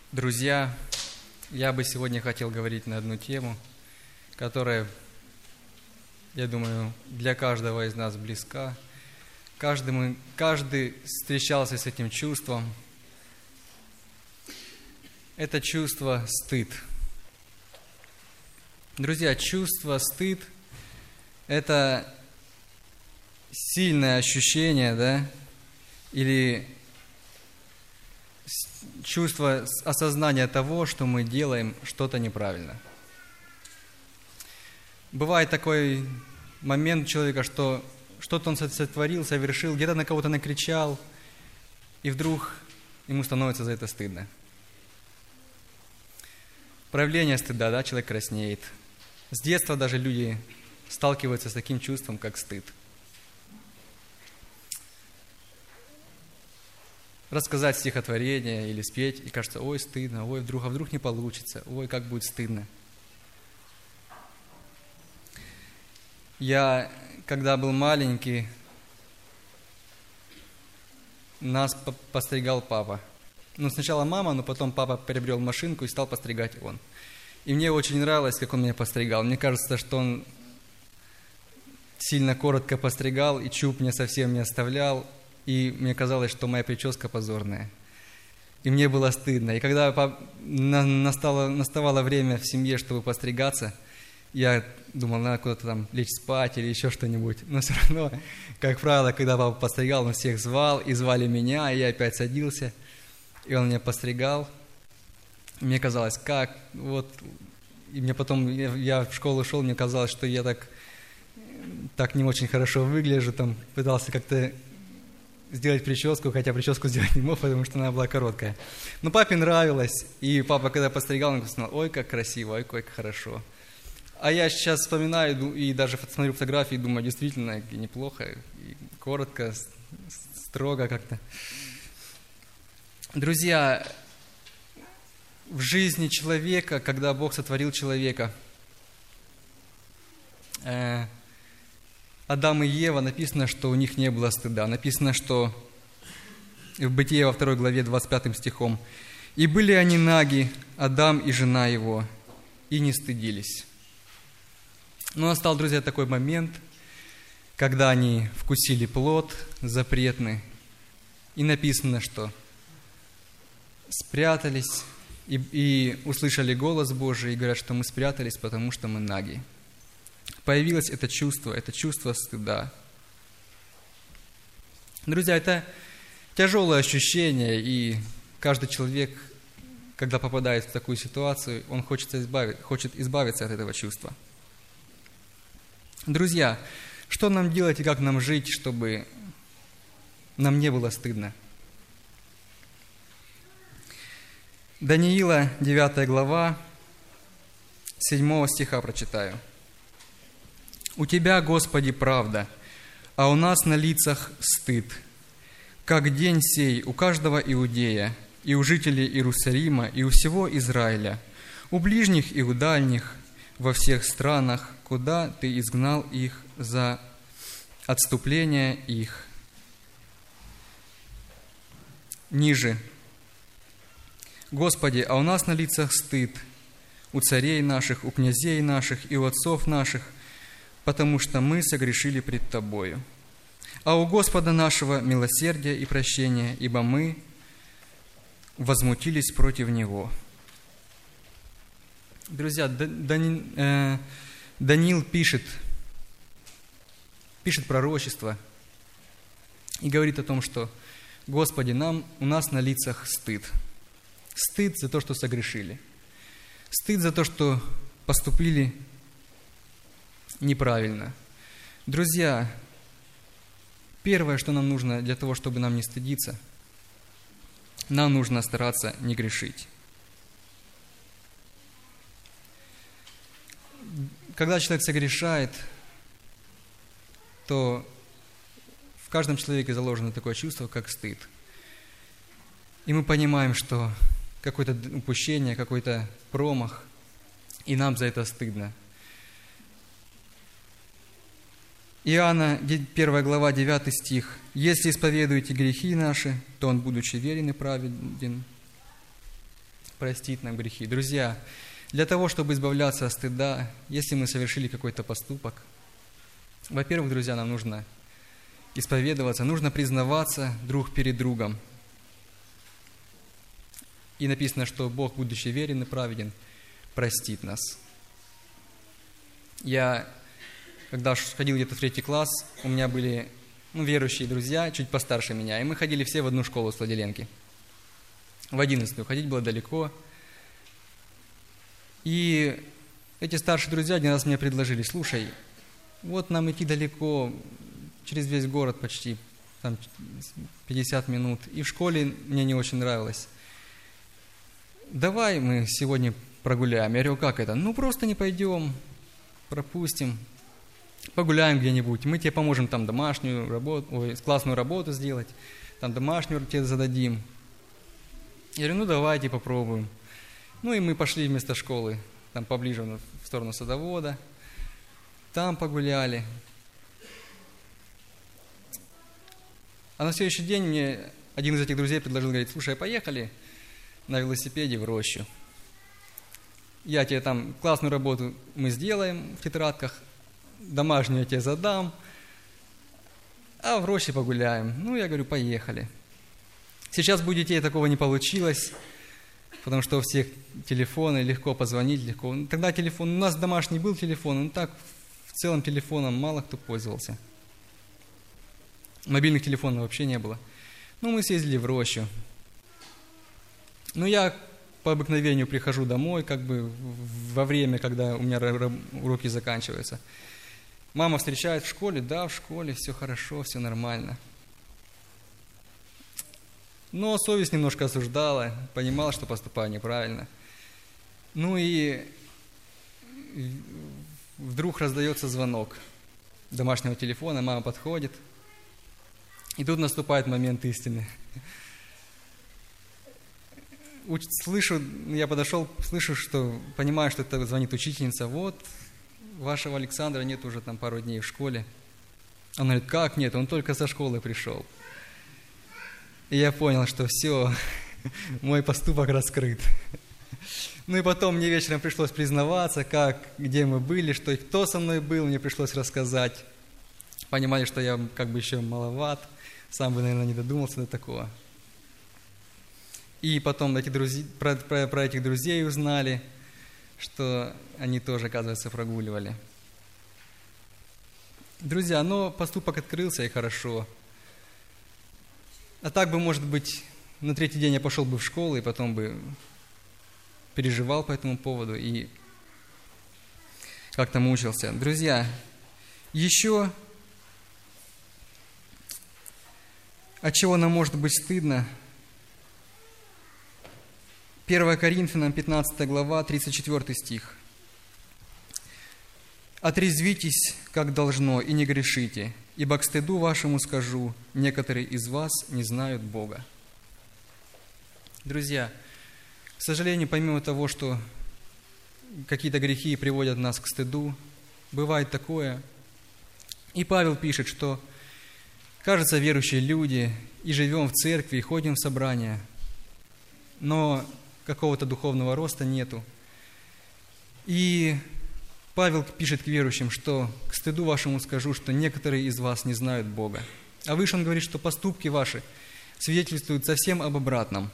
Друзья, я бы сегодня хотел говорить на одну тему, которая, я думаю, для каждого из нас близка. Каждый встречался с этим чувством. Это чувство стыд. Друзья, чувство стыд – это сильное ощущение, да, или чувство осознания того, что мы делаем что-то неправильно. Бывает такой момент у человека, что что-то он сотворил, совершил, где-то на кого-то накричал, и вдруг ему становится за это стыдно. Проявление стыда, да, человек краснеет. С детства даже люди сталкиваются с таким чувством, как стыд. Рассказать стихотворение или спеть, и кажется, ой, стыдно, ой, вдруг не получится, ой, как будет стыдно. Я, когда был маленький, нас постригал папа. Сначала мама, но потом папа приобрел машинку и стал постригать он. И мне очень нравилось, как он меня постригал. Мне кажется, что он сильно коротко постригал, и чуб мне совсем не оставлял. И мне казалось, что моя прическа позорная. И мне было стыдно. И когда наставало время в семье, чтобы постригаться, я думал, надо куда-то там лечь спать или еще что-нибудь. Но все равно, как правило, когда папа постригал, он всех звал, и звали меня, и я опять садился. И он меня постригал. И мне казалось, как, вот. И мне потом, я в школу шел, мне казалось, что я так не очень хорошо выгляжу, там пытался как-то сделать прическу, хотя прическу сделать не мог, потому что она была короткая. Но папе нравилось, и папа, когда постригал, он сказал, ой, как красиво, ой, как хорошо. А я сейчас вспоминаю и даже смотрю фотографии, и думаю, действительно, неплохо, и коротко, строго как-то. Друзья, в жизни человека, когда Бог сотворил человека, Адам и Ева, написано, что у них не было стыда. Написано, что в Бытие во 2 главе 25 стихом: «И были они наги, Адам и жена его, и не стыдились». Но настал, друзья, такой момент, когда они вкусили плод запретный, и написано, что спрятались, и услышали голос Божий, и говорят, что мы спрятались, потому что мы наги. Появилось это чувство стыда. Друзья, это тяжелое ощущение, и каждый человек, когда попадает в такую ситуацию, он хочет избавиться от этого чувства. Друзья, что нам делать и как нам жить, чтобы нам не было стыдно? Даниила, 9 глава, 7 стиха прочитаю. «У Тебя, Господи, правда, а у нас на лицах стыд, как день сей у каждого иудея, и у жителей Иерусалима, и у всего Израиля, у ближних и у дальних, во всех странах, куда Ты изгнал их за отступление их». Ниже. «Господи, а у нас на лицах стыд, у царей наших, у князей наших и у отцов наших, потому что мы согрешили пред Тобою. А у Господа нашего милосердие и прощение, ибо мы возмутились против Него». Друзья, Даниил пишет пророчество и говорит о том, что «Господи, у нас на лицах стыд». Стыд за то, что согрешили. Стыд за то, что поступили неправильно. Друзья, первое, что нам нужно для того, чтобы нам не стыдиться, нам нужно стараться не грешить. Когда человек согрешает, то в каждом человеке заложено такое чувство, как стыд. И мы понимаем, что какое-то упущение, какой-то промах, и нам за это стыдно. Иоанна, 1 глава, 9 стих. «Если исповедуете грехи наши, то Он, будучи верен и праведен, простит нам грехи. Друзья, для того, чтобы избавляться от стыда, если мы совершили какой-то поступок, во-первых, друзья, нам нужно исповедоваться, нужно признаваться друг перед другом. И написано, что Бог, будучи верен и праведен, простит нас. Я, когда ходил где-то в 3 класс, у меня были верующие друзья, чуть постарше меня, и мы ходили все в одну школу с Владиленки. В 11-ю ходить было далеко. И эти старшие друзья один раз мне предложили: слушай, вот нам идти далеко, через весь город почти, там 50 минут, и в школе мне не очень нравилось. Давай мы сегодня прогуляем. Я говорю: как это? Ну, просто не пойдем, пропустим, погуляем где-нибудь, мы тебе поможем там домашнюю работу, классную работу сделать, там домашнюю тебе зададим. Я говорю: ну, давайте попробуем. Ну, и мы пошли вместо школы, там поближе в сторону садовода, там погуляли. А на следующий день мне один из этих друзей предложил, говорит: слушай, поехали на велосипеде в рощу. Я тебе там классную работу мы сделаем в тетрадках, домашнюю я тебе задам, а в роще погуляем. Ну, я говорю: поехали. Сейчас бы у детей такого не получилось, потому что у всех телефоны, легко позвонить, легко. Тогда телефон, у нас домашний был телефон, но так в целом телефоном мало кто пользовался. Мобильных телефонов вообще не было. Ну, мы съездили в рощу. Ну, я по обыкновению прихожу домой, как бы во время, когда у меня уроки заканчиваются. Мама встречает в школе: да, в школе, все хорошо, все нормально. Но совесть немножко осуждала, понимала, что поступаю неправильно. Ну и вдруг раздается звонок домашнего телефона, мама подходит, и тут наступает момент истины. Слышу, я подошел, слышу, что, понимаю, что это звонит учительница: вот, вашего Александра нет уже там пару дней в школе. Она говорит: как нет, он только со школы пришел. И я понял, что все, мой поступок раскрыт. Ну и потом мне вечером пришлось признаваться, где мы были, что и кто со мной был, мне пришлось рассказать. Понимали, что я как бы еще маловат, сам бы, наверное, не додумался до такого. И потом про этих друзей узнали, что они тоже, оказывается, прогуливали. Друзья, но поступок открылся, и хорошо. А так бы, может быть, на 3-й день я пошел бы в школу, и потом бы переживал по этому поводу и как-то мучился. Друзья, еще от чего нам может быть стыдно? 1 Коринфянам, 15 глава, 34 стих. «Отрезвитесь, как должно, и не грешите, ибо к стыду вашему скажу, некоторые из вас не знают Бога». Друзья, к сожалению, помимо того, что какие-то грехи приводят нас к стыду, бывает такое. И Павел пишет, что, кажется, верующие люди, и живем в церкви, и ходим в собрания, но какого-то духовного роста нету. И Павел пишет к верующим, что к стыду вашему скажу, что некоторые из вас не знают Бога. А выше он говорит, что поступки ваши свидетельствуют совсем об обратном.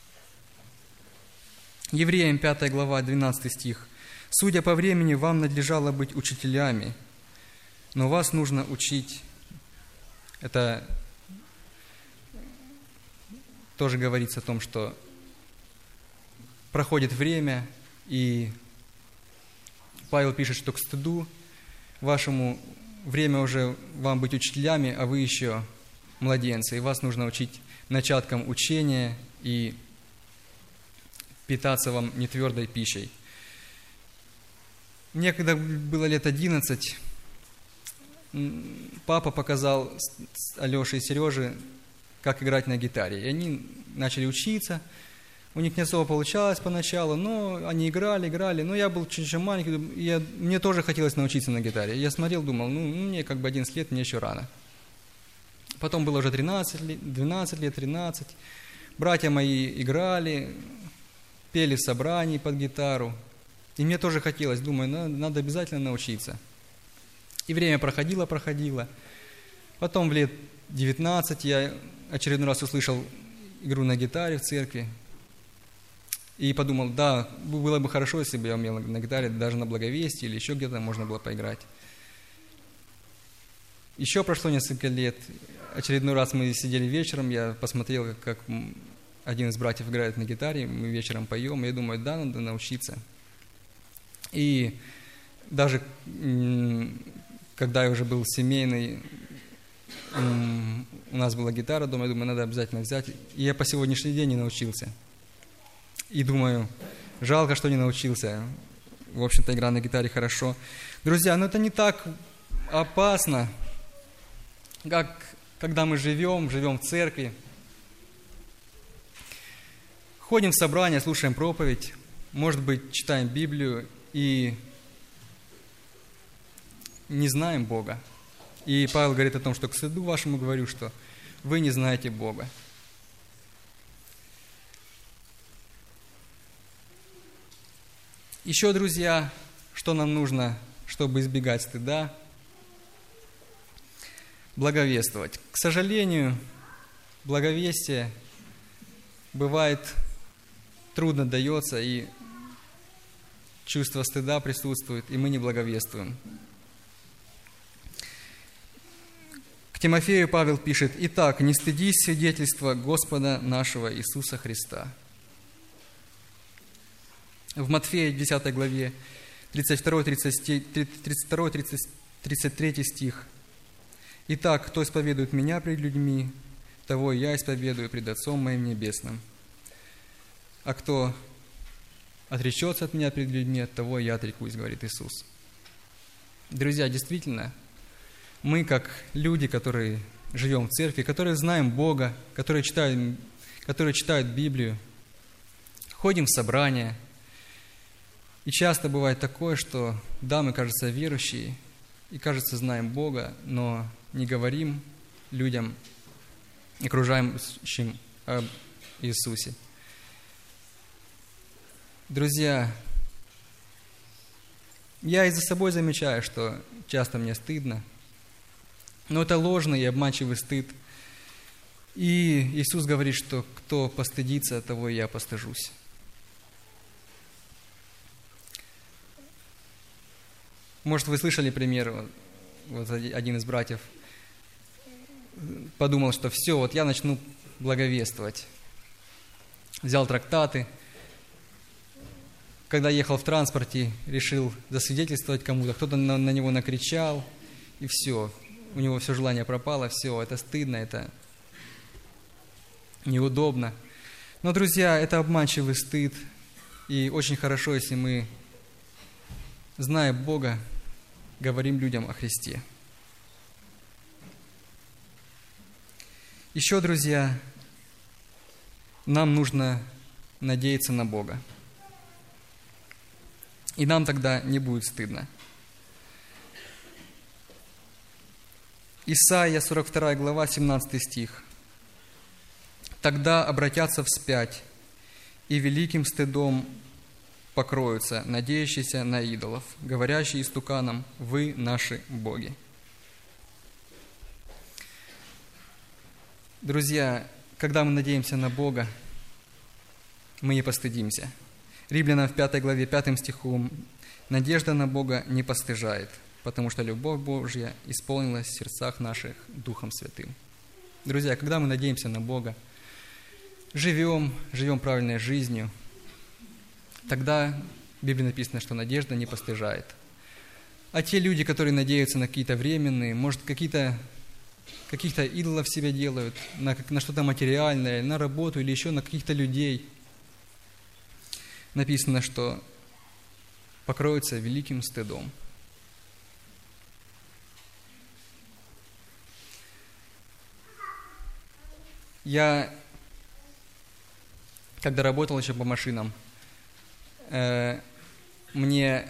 Евреям 5 глава, 12 стих. «Судя по времени, вам надлежало быть учителями, но вас нужно учить». Это тоже говорится о том, что проходит время, и Павел пишет, что к стыду вашему время уже вам быть учителями, а вы еще младенцы, и вас нужно учить начаткам учения и питаться вам не твердой пищей. Мне, когда было лет 11, папа показал Алёше и Сереже, как играть на гитаре. И они начали учиться. У них не особо получалось поначалу, но они играли. Но я был чуть-чуть маленький, мне тоже хотелось научиться на гитаре. Я смотрел, думал, мне как бы 11 лет, мне еще рано. Потом было уже 13 лет, 12 лет, 13. Братья мои играли, пели в собрании под гитару. И мне тоже хотелось, думаю, надо обязательно научиться. И время проходило. Потом в лет 19 я очередной раз услышал игру на гитаре в церкви. И подумал, да, было бы хорошо, если бы я умел на гитаре, даже на благовестии или еще где-то можно было поиграть. Еще прошло несколько лет. Очередной раз мы сидели вечером, я посмотрел, как один из братьев играет на гитаре, мы вечером поем, и я думаю, да, надо научиться. И даже когда я уже был семейный, у нас была гитара дома, я думаю, надо обязательно взять. И я по сегодняшний день не научился. И думаю, жалко, что не научился. В общем-то, игра на гитаре хорошо. Друзья, но это не так опасно, как когда мы живем в церкви, ходим в собрания, слушаем проповедь, может быть, читаем Библию и не знаем Бога. И Павел говорит о том, что к стыду вашему говорю, что вы не знаете Бога. Еще, друзья, что нам нужно, чтобы избегать стыда? Благовествовать. К сожалению, благовестие бывает трудно дается, и чувство стыда присутствует, и мы не благовествуем. К Тимофею Павел пишет: «Итак, не стыдись свидетельства Господа нашего Иисуса Христа». В Матфея 10 главе 32-33 стих. «Итак, кто исповедует Меня пред людьми, того я исповедую пред Отцом Моим Небесным. А кто отречется от Меня пред людьми, от того я отрекусь», говорит Иисус. Друзья, действительно, мы, как люди, которые живем в церкви, которые знаем Бога, которые читают Библию, ходим в собрания. И часто бывает такое, что, да, мы, кажется, верующие, и, кажется, знаем Бога, но не говорим людям, окружающим, об Иисусе. Друзья, я и за собой замечаю, что часто мне стыдно, но это ложный и обманчивый стыд. И Иисус говорит, что кто постыдится, того и я постыжусь. Может, вы слышали пример, вот один из братьев подумал, что все, вот я начну благовествовать. Взял трактаты, когда ехал в транспорте, решил засвидетельствовать кому-то, кто-то на него накричал, и все, у него все желание пропало, все, это стыдно, это неудобно. Но, друзья, это обманчивый стыд, и очень хорошо, если мы, зная Бога, говорим людям о Христе. Еще, друзья, нам нужно надеяться на Бога. И нам тогда не будет стыдно. Исайя, 42 глава, 17 стих. «Тогда обратятся вспять, и великим стыдом покроются надеющиеся на идолов, говорящие истуканам: вы наши боги». Друзья, когда мы надеемся на Бога, мы не постыдимся. Римлянам в 5 главе 5 стихом: «Надежда на Бога не постыжает, потому что любовь Божья исполнилась в сердцах наших Духом Святым». Друзья, когда мы надеемся на Бога, живем правильной жизнью, тогда в Библии написано, что надежда не постыжает. А те люди, которые надеются на какие-то временные, может, каких-то идолов себе делают, на что-то материальное, на работу или еще на каких-то людей, написано, что покроются великим стыдом. Я, когда работал еще по машинам, один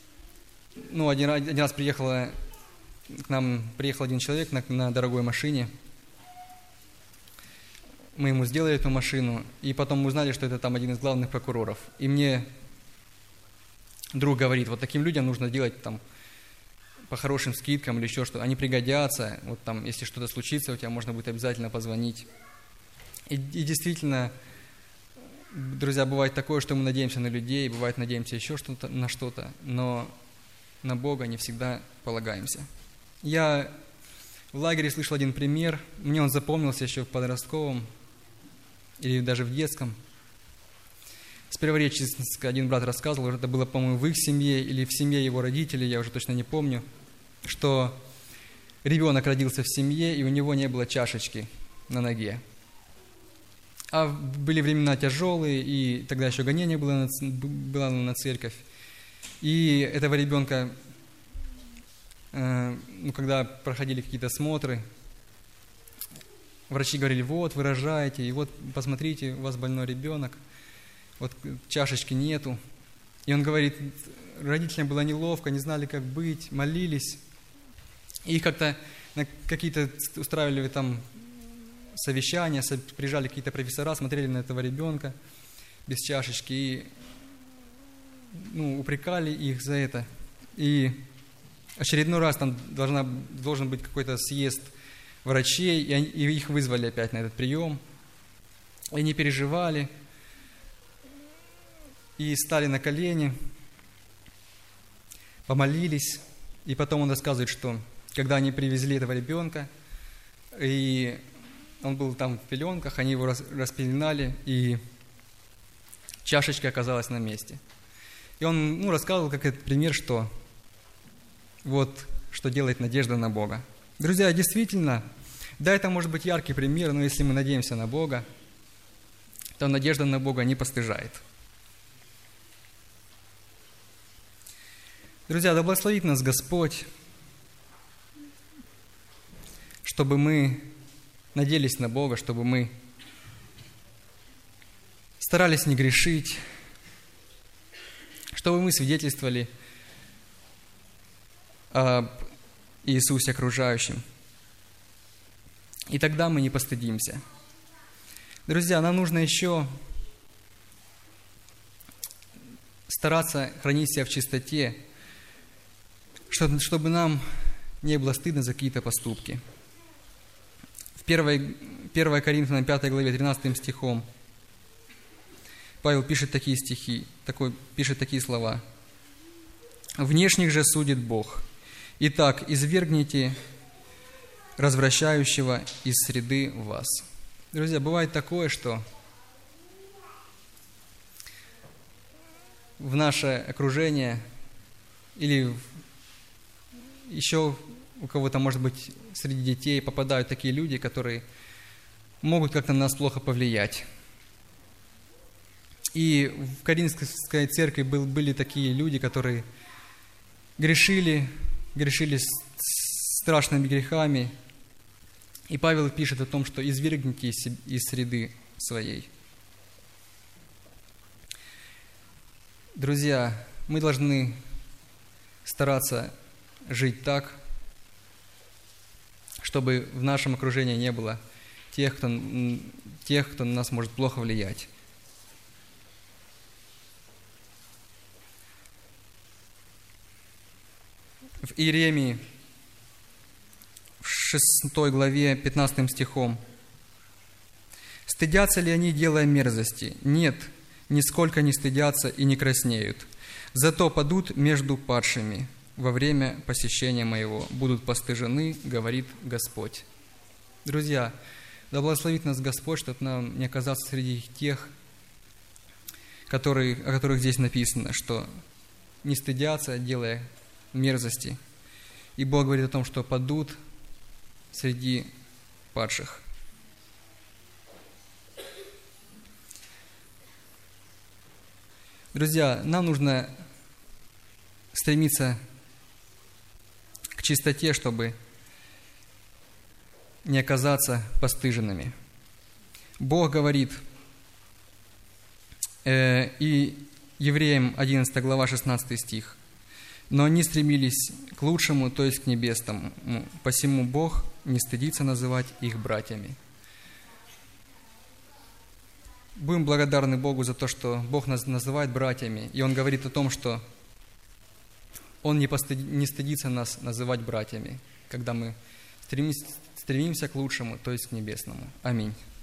раз к нам приехал один человек на дорогой машине. мы ему сделали эту машину, и потом мы узнали, что это там один из главных прокуроров. И мне друг говорит, вот таким людям нужно делать там по хорошим скидкам или еще что-то. Они пригодятся, вот там, если что-то случится, у тебя можно будет обязательно позвонить. И действительно, друзья, бывает такое, что мы надеемся на людей, бывает надеемся еще что-то, на что-то, но на Бога не всегда полагаемся. Я в лагере слышал один пример, мне он запомнился еще в подростковом или даже в детском. С Первореченска один брат рассказывал, это было, по-моему, в их семье или в семье его родителей, я уже точно не помню, что ребенок родился в семье, и у него не было чашечки на ноге. А были времена тяжелые, и тогда еще гонение было на церковь. И этого ребенка, когда проходили какие-то смотры, врачи говорили, вот, вы рожаете, и вот, посмотрите, у вас больной ребенок, вот чашечки нету. И он говорит, родителям было неловко, не знали, как быть, молились. И как-то какие-то устраивали там совещания, приезжали какие-то профессора, смотрели на этого ребенка без чашечки и упрекали их за это. И очередной раз там должен быть какой-то съезд врачей, и их вызвали опять на этот прием. И они переживали, и стали на колени, помолились. И потом он рассказывает, что когда они привезли этого ребенка, и он был там в пеленках, они его распеленали, и чашечка оказалась на месте. И он рассказывал, как этот пример, что вот что делает надежда на Бога. Друзья, действительно, да, это может быть яркий пример, но если мы надеемся на Бога, то надежда на Бога не постыжает. Друзья, да благословит нас Господь, чтобы мы надеялись на Бога, чтобы мы старались не грешить, чтобы мы свидетельствовали об Иисусе окружающим. И тогда мы не постыдимся. Друзья, нам нужно еще стараться хранить себя в чистоте, чтобы нам не было стыдно за какие-то поступки. В 1 Коринфянам 5 главе 13 стихом Павел пишет такие слова. «Внешних же судит Бог. Итак, извергните развращающего из среды вас». Друзья, бывает такое, что в наше окружение или еще у кого-то, может быть, среди детей попадают такие люди, которые могут как-то на нас плохо повлиять. И в Коринфской церкви были такие люди, которые грешили страшными грехами. И Павел пишет о том, что извергните из среды своей. Друзья, мы должны стараться жить так, чтобы в нашем окружении не было тех, кто на нас может плохо влиять. В Иеремии, в 6 главе, 15 стихом. «Стыдятся ли они, делая мерзости? Нет, нисколько не стыдятся и не краснеют. Зато падут между падшими. Во время посещения моего будут постыжены, говорит Господь». Друзья, да благословит нас Господь, чтобы нам не оказаться среди тех, о которых здесь написано, что не стыдятся, делая мерзости. И Бог говорит о том, что падут среди падших. Друзья, нам нужно стремиться к чистоте, чтобы не оказаться постыженными. Бог говорит, и Евреям 11 глава 16 стих, «Но они стремились к лучшему, то есть к небесному, посему Бог не стыдится называть их братьями». Будем благодарны Богу за то, что Бог нас называет братьями, и Он говорит о том, что Он не стыдится нас называть братьями, когда мы стремимся к лучшему, то есть к небесному. Аминь.